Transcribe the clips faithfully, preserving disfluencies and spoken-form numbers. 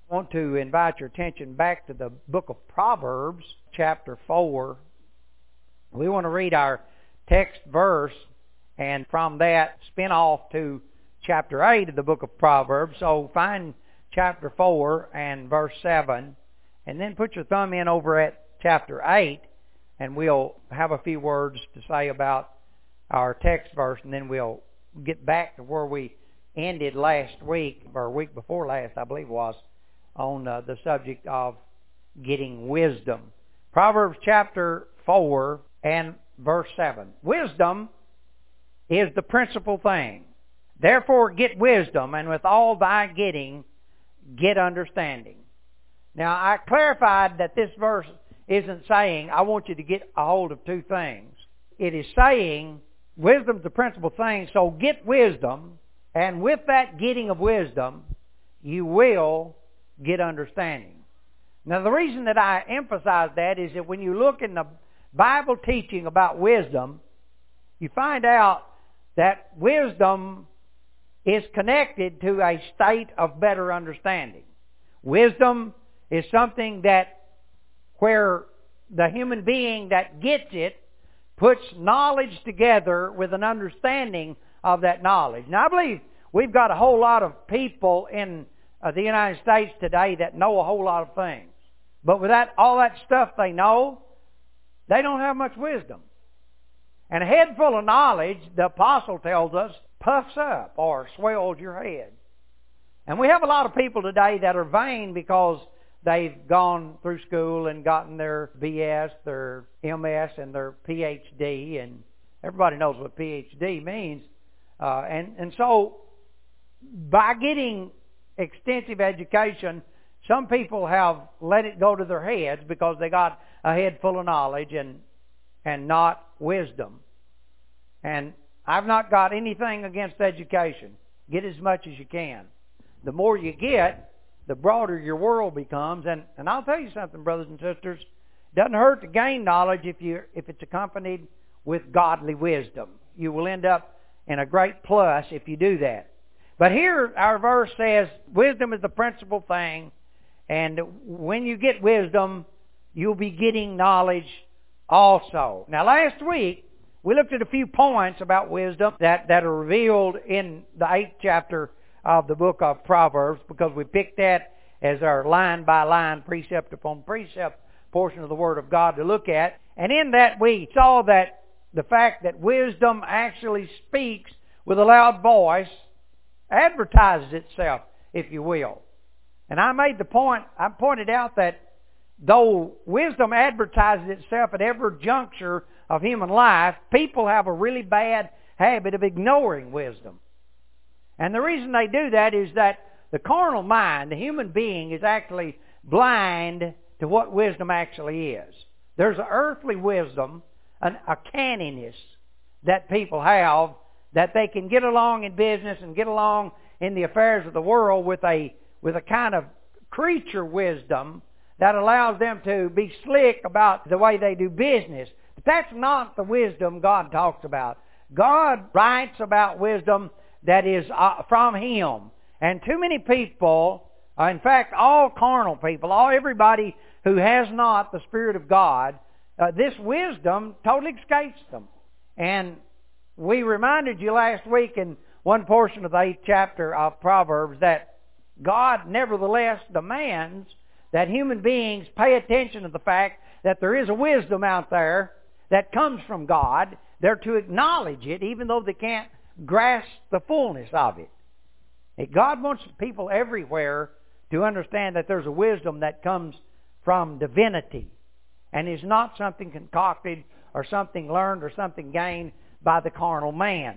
I want to invite your attention back to the book of Proverbs, chapter four. We want to read our text verse, and from that spin off to chapter eight of the book of Proverbs. So find chapter four and verse seven, and then put your thumb in over at chapter eight, and we'll have a few words to say about our text verse, and then we'll get back to where we ended last week, or week before last, I believe it was, on uh, the subject of getting wisdom. Proverbs chapter four and verse seven. Wisdom is the principal thing. Therefore get wisdom, and with all thy getting, get understanding. Now, I clarified that this verse isn't saying, I want you to get a hold of two things. It is saying, wisdom's the principal thing, so get wisdom, and with that getting of wisdom, you will get understanding. Now, the reason that I emphasize that is that when you look in the Bible teaching about wisdom, you find out that wisdom is connected to a state of better understanding. Wisdom is something that where the human being that gets it puts knowledge together with an understanding of that knowledge. Now, I believe we've got a whole lot of people in uh, the United States today that know a whole lot of things. But with that, all that stuff they know, they don't have much wisdom. And a head full of knowledge, the apostle tells us, puffs up or swells your head. And we have a lot of people today that are vain because they've gone through school and gotten their B S, their M S, and their P H D, and everybody knows what P H D means. Uh, and, and so, by getting extensive education, some people have let it go to their heads because they got a head full of knowledge and and not wisdom. And I've not got anything against education. Get as much as you can. The more you get, the broader your world becomes. And, and I'll tell you something, brothers and sisters. It doesn't hurt to gain knowledge if you if it's accompanied with godly wisdom. You will end up in a great plus if you do that. But here our verse says, wisdom is the principal thing. And when you get wisdom, you'll be getting knowledge also. Now, last week, we looked at a few points about wisdom that, that are revealed in the eighth chapter of the book of Proverbs, because we picked that as our line-by-line, precept upon precept portion of the Word of God to look at. And in that, we saw that the fact that wisdom actually speaks with a loud voice, advertises itself, if you will. And I made the point, I pointed out that though wisdom advertises itself at every juncture of human life, people have a really bad habit of ignoring wisdom. And the reason they do that is that the carnal mind, the human being, is actually blind to what wisdom actually is. There's an earthly wisdom, an, a canniness that people have, that they can get along in business and get along in the affairs of the world with a with a kind of creature wisdom that allows them to be slick about the way they do business. But that's not the wisdom God talks about. God writes about wisdom that is uh, from Him. And too many people, uh, in fact, all carnal people, all everybody who has not the Spirit of God, uh, this wisdom totally escapes them. And we reminded you last week in one portion of the eighth chapter of Proverbs that God nevertheless demands that human beings pay attention to the fact that there is a wisdom out there that comes from God. They're to acknowledge it even though they can't grasp the fullness of it. God wants people everywhere to understand that there's a wisdom that comes from divinity and is not something concocted or something learned or something gained by the carnal man.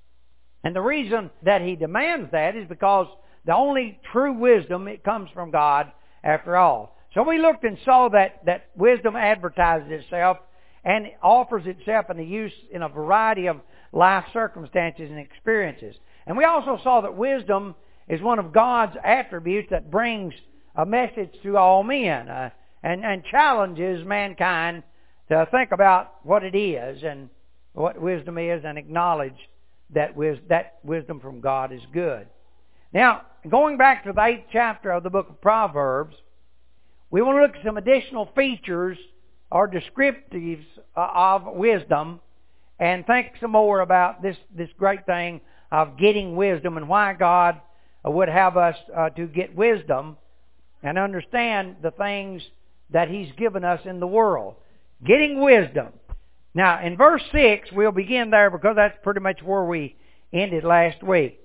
And the reason that He demands that is because the only true wisdom, it comes from God after all. So we looked and saw that, that wisdom advertises itself and offers itself in the use in a variety of life circumstances and experiences. And we also saw that wisdom is one of God's attributes that brings a message to all men uh, and, and challenges mankind to think about what it is and what wisdom is and acknowledge that, wis- that wisdom from God is good. Now, going back to the eighth chapter of the book of Proverbs, we want to look at some additional features or descriptives of wisdom and think some more about this, this great thing of getting wisdom and why God would have us uh, to get wisdom and understand the things that He's given us in the world. Getting wisdom. Now, in verse six, we'll begin there because that's pretty much where we ended last week.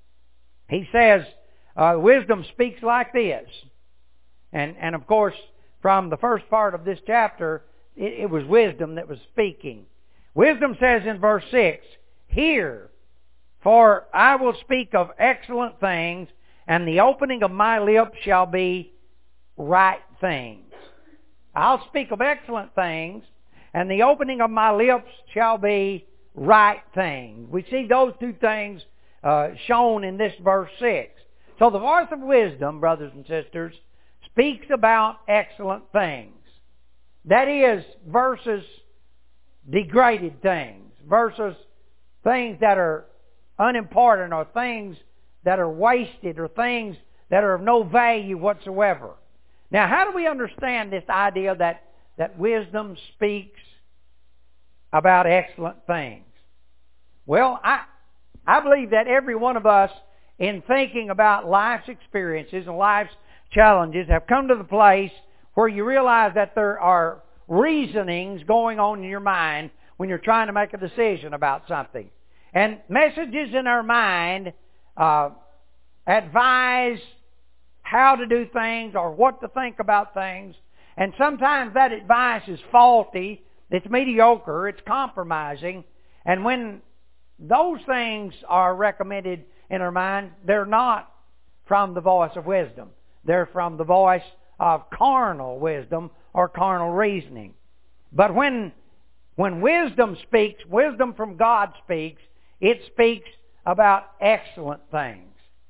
He says, uh, wisdom speaks like this. And, and of course, from the first part of this chapter, it, it was wisdom that was speaking. Wisdom says in verse six, Hear, for I will speak of excellent things, and the opening of my lips shall be right things. I'll speak of excellent things, and the opening of my lips shall be right things. We see those two things uh, shown in this verse six. So the voice of wisdom, brothers and sisters, speaks about excellent things. That is, versus degraded things, versus things that are unimportant, or things that are wasted, or things that are of no value whatsoever. Now, how do we understand this idea that, that wisdom speaks about excellent things? Well, I, I believe that every one of us, in thinking about life's experiences and life's challenges, have come to the place where you realize that there are reasonings going on in your mind when you're trying to make a decision about something. And messages in our mind uh, advise how to do things or what to think about things. And sometimes that advice is faulty, it's mediocre, it's compromising. And when those things are recommended in our mind, they're not from the voice of wisdom. They're from the voice of carnal wisdom or carnal reasoning. But when, when wisdom speaks, wisdom from God speaks, it speaks about excellent things.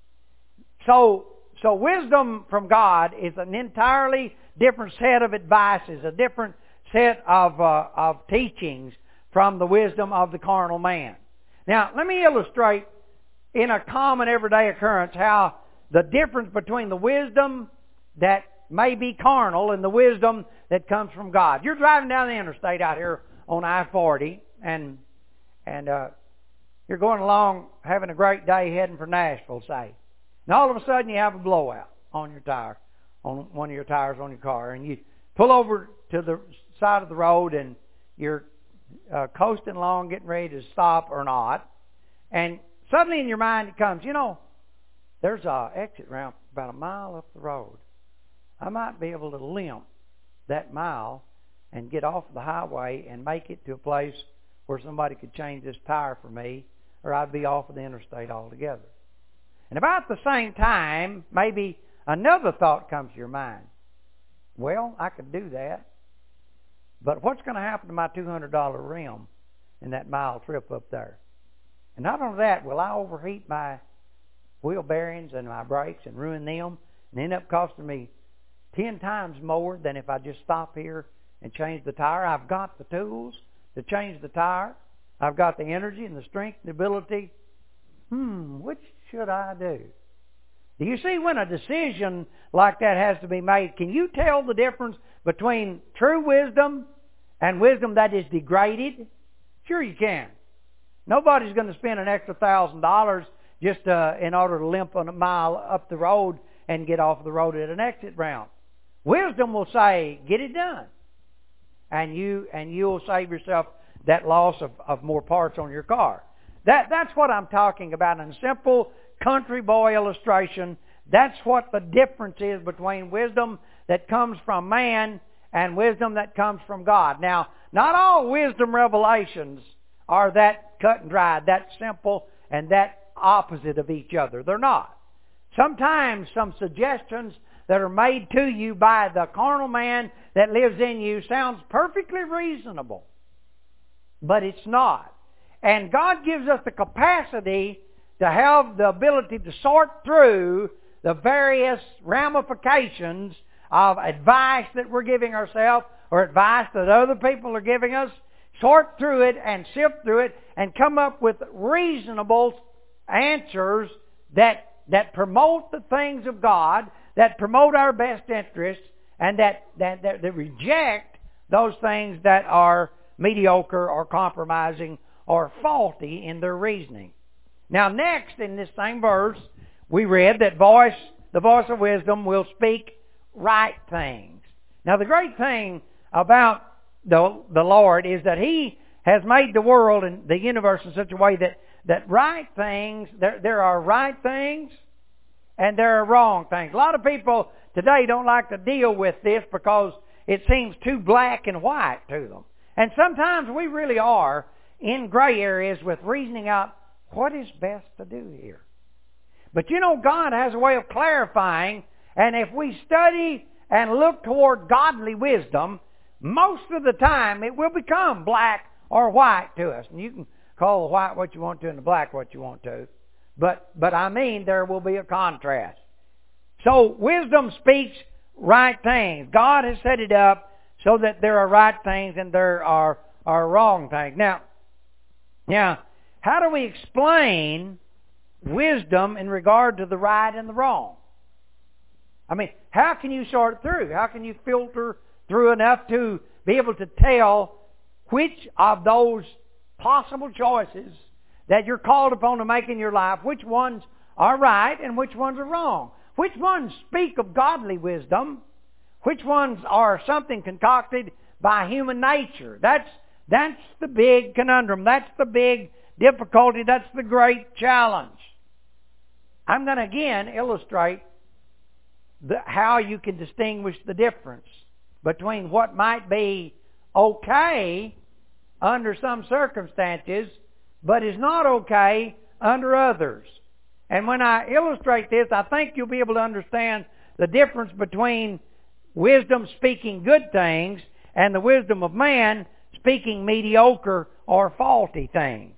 So, so wisdom from God is an entirely different set of advices, a different set of, uh, of teachings from the wisdom of the carnal man. Now, let me illustrate in a common everyday occurrence how the difference between the wisdom that may be carnal and the wisdom that comes from God. You're driving down the interstate out here on I forty, and and uh, you're going along having a great day heading for Nashville, say. And all of a sudden you have a blowout on your tire, on one of your tires on your car, and you pull over to the side of the road and you're uh, coasting along, getting ready to stop or not, and suddenly in your mind it comes, you know, there's a exit ramp about a mile up the road. I might be able to limp that mile and get off the highway and make it to a place where somebody could change this tire for me, or I'd be off of the interstate altogether. And about the same time, maybe another thought comes to your mind. Well, I could do that, but what's going to happen to my two hundred dollars rim in that mile trip up there? And not only that, will I overheat my wheel bearings and my brakes and ruin them and end up costing me ten times more than if I just stop here and change the tire? I've got the tools to change the tire. I've got the energy and the strength and the ability. Hmm, which should I do? Do you see, when a decision like that has to be made, can you tell the difference between true wisdom and wisdom that is degraded? Sure you can. Nobody's going to spend an extra thousand dollars just uh, in order to limp on a mile up the road and get off the road at an exit ramp. Wisdom will say, get it done. And, you, and you'll save yourself that loss of, of more parts on your car. That, that's what I'm talking about in a simple country boy illustration. That's what the difference is between wisdom that comes from man and wisdom that comes from God. Now, not all wisdom revelations are that cut and dried, that simple, and that opposite of each other. They're not. Sometimes some suggestions that are made to you by the carnal man that lives in you sounds perfectly reasonable, but it's not. And God gives us the capacity to have the ability to sort through the various ramifications of advice that we're giving ourselves or advice that other people are giving us, sort through it and sift through it and come up with reasonable answers that that promote the things of God, that promote our best interests, and that, that, that, that reject those things that are mediocre or compromising or faulty in their reasoning. Now next, in this same verse, we read that voice, the voice of wisdom will speak right things. Now the great thing about the, the Lord is that He has made the world and the universe in such a way that, that right things, there, there are right things and there are wrong things. A lot of people today don't like to deal with this because it seems too black and white to them. And sometimes we really are in gray areas with reasoning out what is best to do here. But you know, God has a way of clarifying, and if we study and look toward godly wisdom, most of the time it will become black or white to us. And you can call the white what you want to and the black what you want to. But, but I mean, there will be a contrast. So wisdom speaks right things. God has set it up so that there are right things and there are, are wrong things. Now, now, how do we explain wisdom in regard to the right and the wrong? I mean, how can you sort through? How can you filter through enough to be able to tell which of those possible choices that you're called upon to make in your life, which ones are right and which ones are wrong? Which ones speak of godly wisdom? Which ones are something concocted by human nature? That's, that's the big conundrum. That's the big difficulty. That's the great challenge. I'm going to again illustrate the, how you can distinguish the difference between what might be okay under some circumstances, but is not okay under others. And when I illustrate this, I think you'll be able to understand the difference between wisdom speaking good things and the wisdom of man speaking mediocre or faulty things.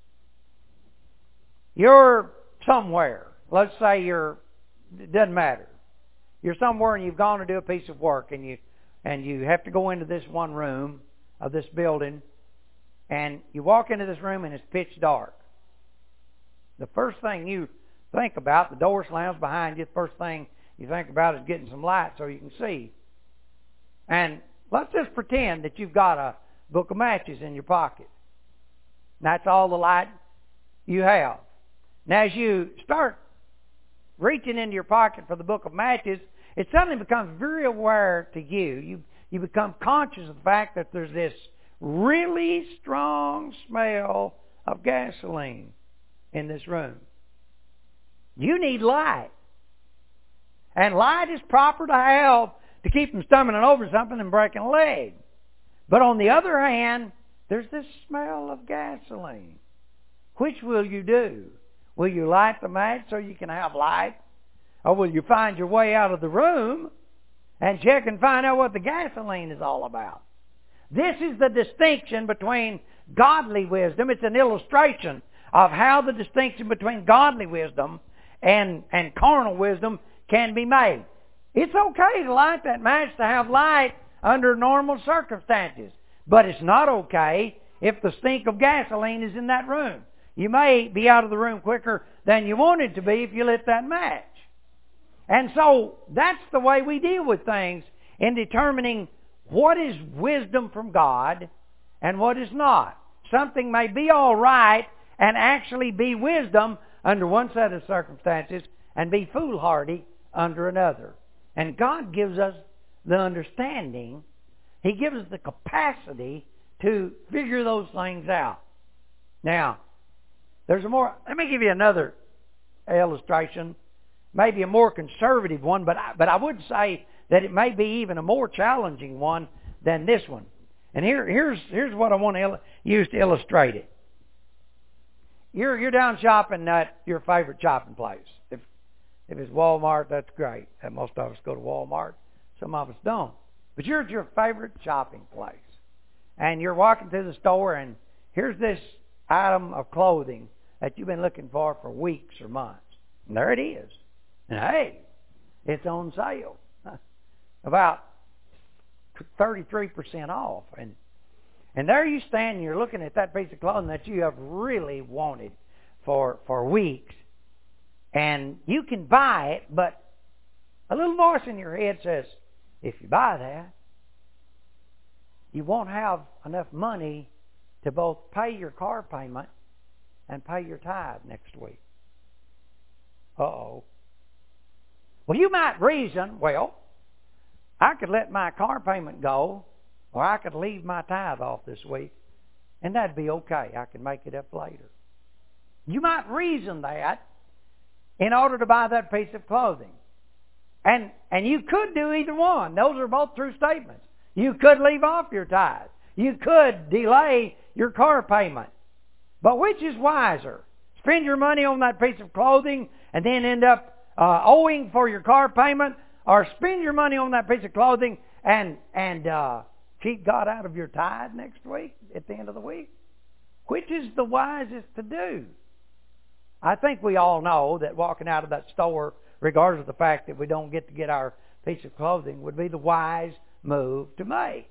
You're somewhere. Let's say you're, it doesn't matter. You're somewhere and you've gone to do a piece of work and you, and you have to go into this one room of this building, and you walk into this room and it's pitch dark. The first thing you think about, the door slams behind you, the first thing you think about is getting some light so you can see. And let's just pretend that you've got a book of matches in your pocket. That's all the light you have. Now as you start reaching into your pocket for the book of matches, it suddenly becomes very aware to you. You, you become conscious of the fact that there's this really strong smell of gasoline in this room. You need light. And light is proper to have to keep from stumbling over something and breaking a leg. But on the other hand, there's this smell of gasoline. Which will you do? Will you light the match so you can have light? Or will you find your way out of the room and check and find out what the gasoline is all about? This is the distinction between godly wisdom. It's an illustration of how the distinction between godly wisdom and, and carnal wisdom can be made. It's okay to light that match to have light under normal circumstances. But it's not okay if the stink of gasoline is in that room. You may be out of the room quicker than you wanted to be if you lit that match. And so that's the way we deal with things in determining what is wisdom from God and what is not. Something may be all right and actually be wisdom under one set of circumstances and be foolhardy under another. And God gives us the understanding. He gives us the capacity to figure those things out. Now, there's a more, let me give you another illustration, maybe a more conservative one, but I, but I would say that it may be even a more challenging one than this one. And here, here's, here's what I want to il- use to illustrate it. You're, you're down shopping at your favorite shopping place. If, if it's Walmart, that's great. And most of us go to Walmart. Some of us don't. But you're at your favorite shopping place. And you're walking through the store, and here's this item of clothing that you've been looking for for weeks or months. And there it is. And hey, it's on sale. About thirty-three percent off. And and there you stand and you're looking at that piece of clothing that you have really wanted for, for weeks. And you can buy it, but a little voice in your head says, if you buy that, you won't have enough money to both pay your car payment and pay your tithe next week. Uh-oh. Well, you might reason, well, I could let my car payment go, or I could leave my tithe off this week, and that'd be okay. I can make it up later. You might reason that in order to buy that piece of clothing. And and you could do either one. Those are both true statements. You could leave off your tithe. You could delay your car payment. But which is wiser? Spend your money on that piece of clothing and then end up uh, owing for your car payment, or spend your money on that piece of clothing and and uh, keep God out of your tithe next week at the end of the week? Which is the wisest to do? I think we all know that walking out of that store, regardless of the fact that we don't get to get our piece of clothing, would be the wise move to make.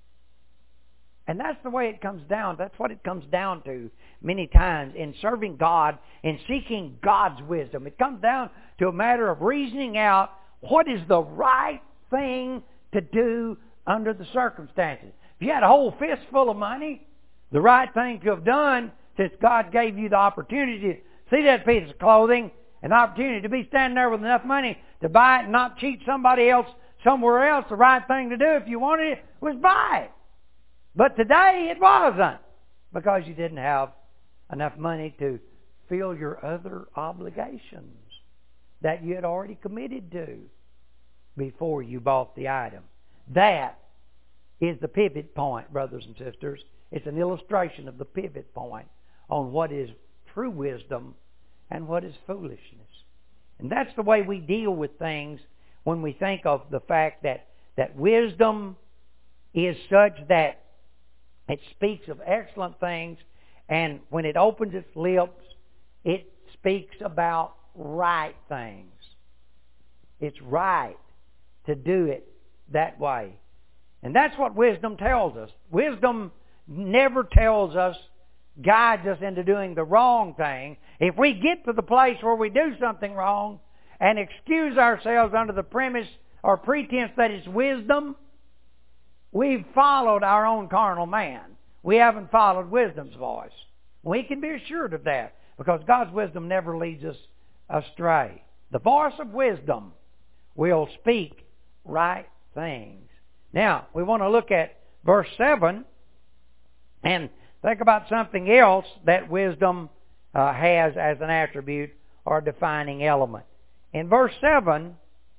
And that's the way it comes down. That's what it comes down to many times in serving God and seeking God's wisdom. It comes down to a matter of reasoning out what is the right thing to do under the circumstances. If you had a whole fistful of money, the right thing to have done, since God gave you the opportunity to see that piece of clothing, an opportunity to be standing there with enough money to buy it and not cheat somebody else somewhere else, the right thing to do if you wanted it was buy it. But today it wasn't, because you didn't have enough money to fill your other obligations that you had already committed to before you bought the item. That is the pivot point, brothers and sisters. It's an illustration of the pivot point on what is true wisdom and what is foolishness. And that's the way we deal with things when we think of the fact that, that wisdom is such that it speaks of excellent things, and when it opens its lips, it speaks about right things. It's right to do it that way. And that's what wisdom tells us. Wisdom never tells us, guides us into doing the wrong thing. If we get to the place where we do something wrong and excuse ourselves under the premise or pretense that it's wisdom, we've followed our own carnal man. We haven't followed wisdom's voice. We can be assured of that, because God's wisdom never leads us astray. The voice of wisdom will speak right things. Now, we want to look at verse seven and think about something else that wisdom uh, has as an attribute or defining element. In verse seven,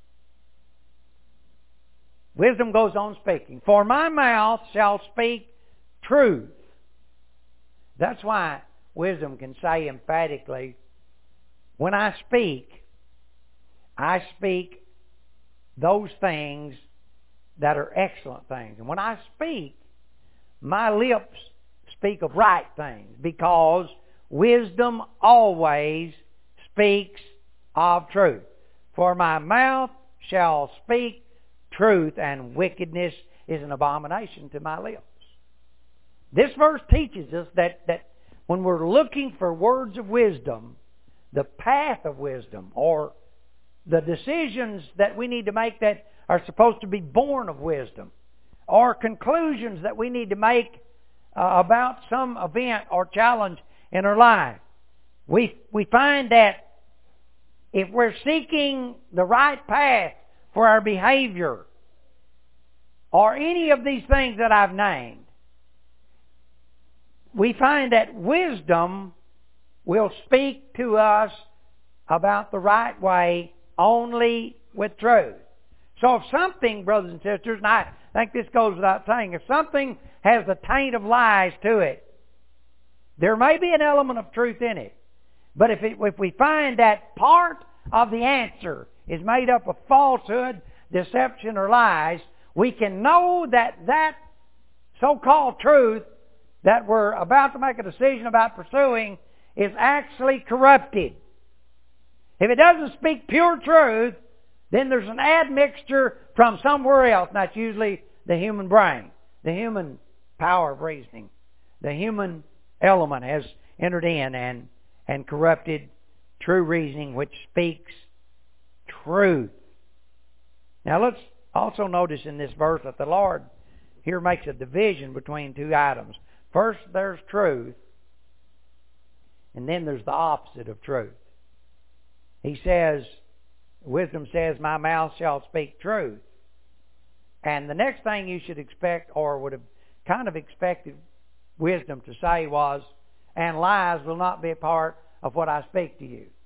wisdom goes on speaking. For my mouth shall speak truth. That's why wisdom can say emphatically, when I speak, I speak those things that are excellent things. And when I speak, my lips speak of right things, because wisdom always speaks of truth. For my mouth shall speak truth, and wickedness is an abomination to my lips. This verse teaches us that, that when we're looking for words of wisdom, the path of wisdom, or the decisions that we need to make that are supposed to be born of wisdom, or conclusions that we need to make uh, about some event or challenge in our life, we, we find that if we're seeking the right path for our behavior, or any of these things that I've named, we find that wisdom will speak to us about the right way only with truth. So if something, brothers and sisters, and I think this goes without saying, if something has a taint of lies to it, there may be an element of truth in it. But if, it, if we find that part of the answer is made up of falsehood, deception, or lies, we can know that that so-called truth that we're about to make a decision about pursuing is actually corrupted. If it doesn't speak pure truth, then there's an admixture from somewhere else, and that's usually the human brain, the human power of reasoning. The human element has entered in and, and corrupted true reasoning which speaks truth. Now let's also notice in this verse that the Lord here makes a division between two items. First, there's truth, and then there's the opposite of truth. He says, wisdom says, my mouth shall speak truth. And the next thing you should expect, or would have kind of expected wisdom to say was, and lies will not be a part of what I speak to you.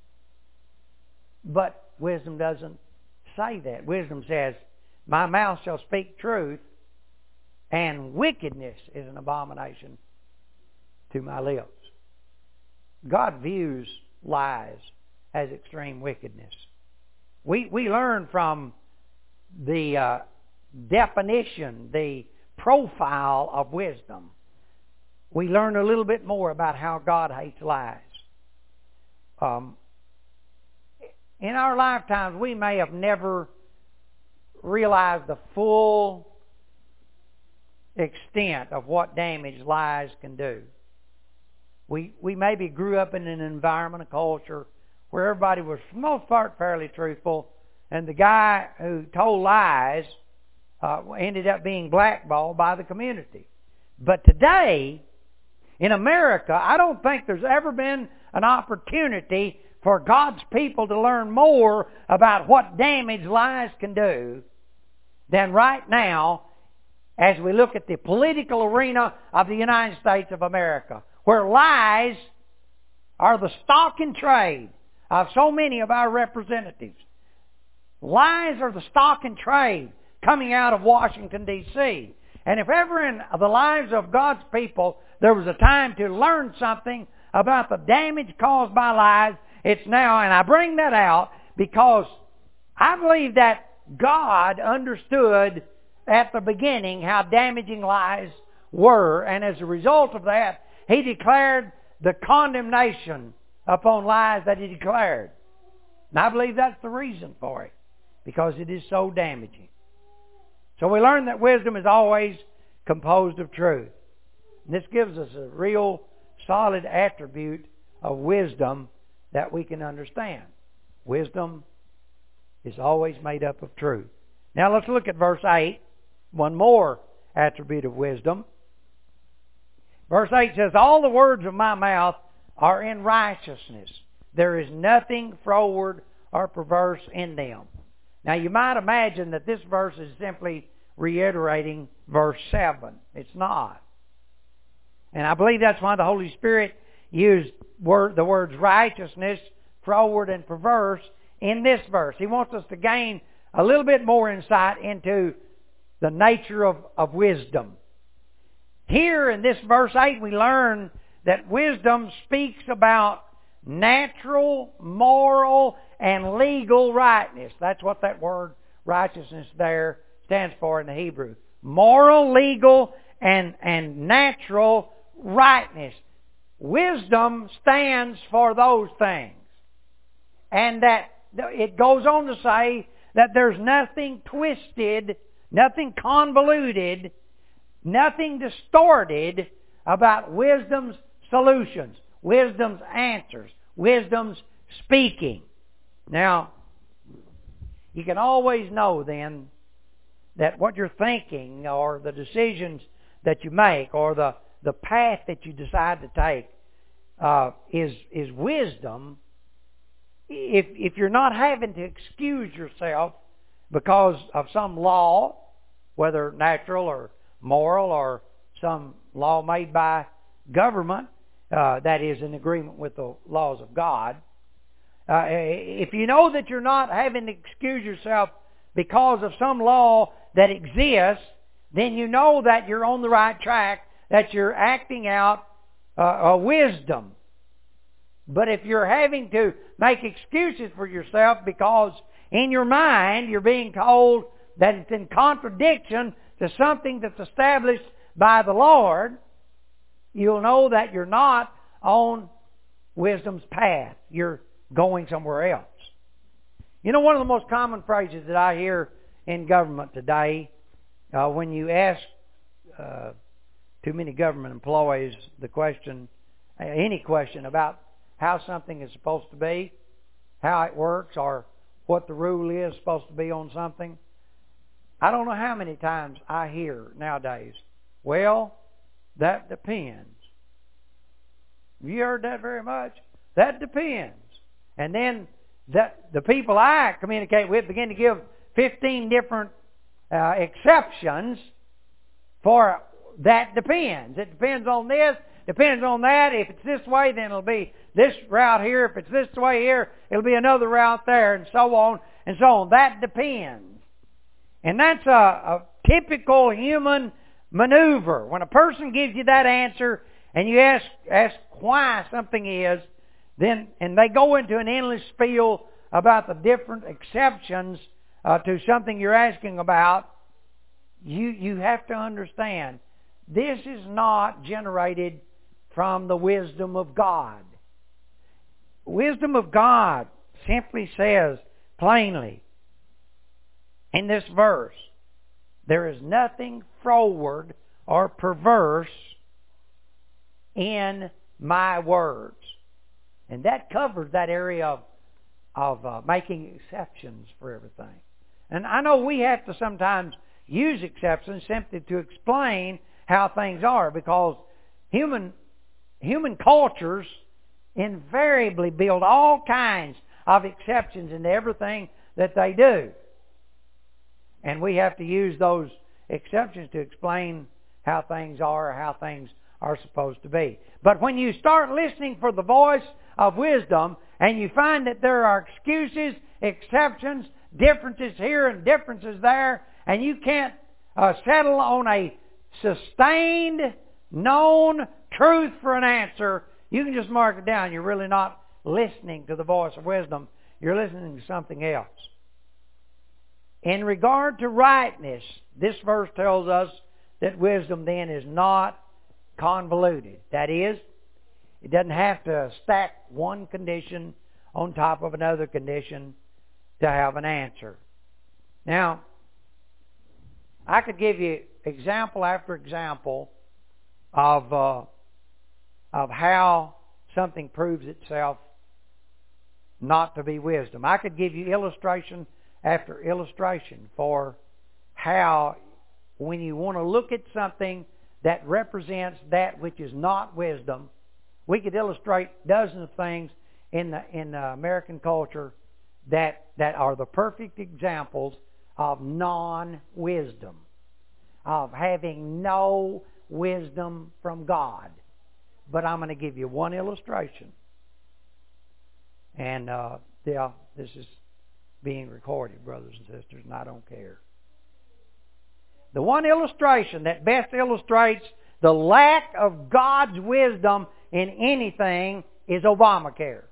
But wisdom doesn't say that. Wisdom says, my mouth shall speak truth, and wickedness is an abomination to my lips. God views lies as extreme wickedness. We we learn from the uh, definition, the profile of wisdom. We learn a little bit more about how God hates lies. Um, in our lifetimes, we may have never realized the full extent of what damage lies can do. We we maybe grew up in an environment, a culture, where everybody was for the most part fairly truthful, and the guy who told lies uh, ended up being blackballed by the community. But today, in America, I don't think there's ever been an opportunity for God's people to learn more about what damage lies can do than right now as we look at the political arena of the United States of America, where lies are the stock in trade of so many of our representatives. Lies are the stock in trade coming out of Washington, D C And if ever in the lives of God's people there was a time to learn something about the damage caused by lies, it's now. And I bring that out because I believe that God understood at the beginning how damaging lies were, and as a result of that, He declared the condemnation upon lies that He declared. And I believe that's the reason for it, because it is so damaging. So we learn that wisdom is always composed of truth. And this gives us a real solid attribute of wisdom that we can understand. Wisdom is always made up of truth. Now let's look at verse eight. One more attribute of wisdom. Verse eight says, all the words of my mouth are in righteousness. There is nothing froward or perverse in them. Now you might imagine that this verse is simply reiterating verse seven. It's not. And I believe that's why the Holy Spirit used word, the words righteousness, froward, and perverse in this verse. He wants us to gain a little bit more insight into the nature of, of wisdom. Here in this verse eight we learn that wisdom speaks about natural, moral, and legal rightness. That's what that word righteousness there stands for in the Hebrew. Moral, legal, and, and natural rightness. Wisdom stands for those things. And that it goes on to say that there's nothing twisted, nothing convoluted, nothing distorted about wisdom's solutions, wisdom's answers, wisdom's speaking. Now, you can always know then that what you're thinking or the decisions that you make or the, the path that you decide to take uh, is, is wisdom if, if you're not having to excuse yourself because of some law, whether natural or moral or some law made by government uh, that is in agreement with the laws of God. Uh, if you know that you're not having to excuse yourself because of some law that exists, then you know that you're on the right track, that you're acting out uh, a wisdom. But if you're having to make excuses for yourself because in your mind you're being told that it's in contradiction to something that's established by the Lord, you'll know that you're not on wisdom's path. You're going somewhere else. You know, one of the most common phrases that I hear in government today, uh, when you ask uh, too many government employees the question, any question about how something is supposed to be, how it works, or what the rule is supposed to be on something. I don't know how many times I hear nowadays, well, that depends. Have you heard that very much? That depends. And then that the people I communicate with begin to give fifteen different uh, exceptions for that depends. It depends on this, depends on that. If it's this way, then it'll be this route here. If it's this way here, it'll be another route there, and so on and so on. That depends. And that's a, a typical human maneuver. When a person gives you that answer and you ask ask why something is, then and they go into an endless spiel about the different exceptions uh, to something you're asking about, you you have to understand this is not generated from the wisdom of God. Wisdom of God simply says plainly in this verse, there is nothing froward or perverse in my words. And that covers that area of, of uh, making exceptions for everything. And I know we have to sometimes use exceptions simply to explain how things are, because human human cultures invariably build all kinds of exceptions into everything that they do. And we have to use those exceptions to explain how things are or how things are supposed to be. But when you start listening for the voice of wisdom and you find that there are excuses, exceptions, differences here and differences there, and you can't uh, settle on a sustained, known truth for an answer, you can just mark it down. You're really not listening to the voice of wisdom. You're listening to something else. In regard to rightness, this verse tells us that wisdom then is not convoluted. That is, it doesn't have to stack one condition on top of another condition to have an answer. Now, I could give you example after example of uh, of how something proves itself not to be wisdom. I could give you illustration after illustration for how, when you want to look at something that represents that which is not wisdom, we could illustrate dozens of things in the in the American culture that that are the perfect examples of non-wisdom, of having no wisdom from God. But I'm going to give you one illustration. And uh, yeah, this is being recorded, brothers and sisters, and I don't care. The one illustration that best illustrates the lack of God's wisdom in anything is Obamacare.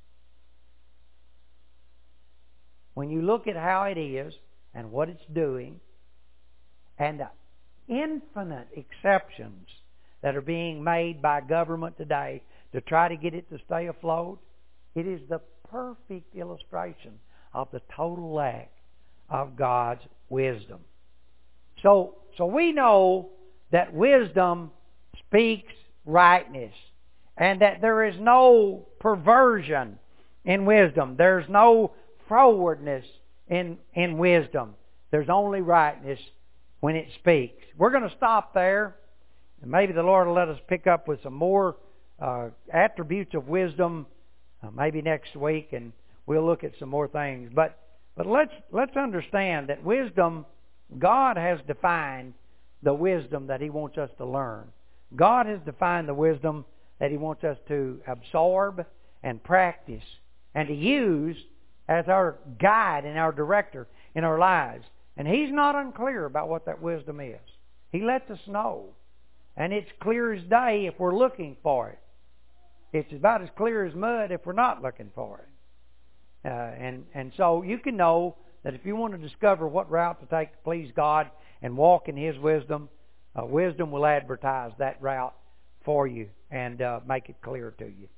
When you look at how it is and what it's doing, and the infinite exceptions that are being made by government today to try to get it to stay afloat, it is the perfect illustration of the total lack of God's wisdom. So, so we know that wisdom speaks rightness, and that there is no perversion in wisdom. There's no frowardness in, in wisdom. There's only rightness when it speaks. We're going to stop there, and maybe the Lord will let us pick up with some more uh, attributes of wisdom uh, maybe next week, and we'll look at some more things. But but let's let's understand that wisdom, God has defined the wisdom that He wants us to learn. God has defined the wisdom that He wants us to absorb and practice and to use as our guide and our director in our lives. And He's not unclear about what that wisdom is. He lets us know. And it's clear as day if we're looking for it. It's about as clear as mud if we're not looking for it. Uh, and, and so you can know that if you want to discover what route to take to please God and walk in His wisdom, uh, wisdom will advertise that route for you and uh, make it clear to you.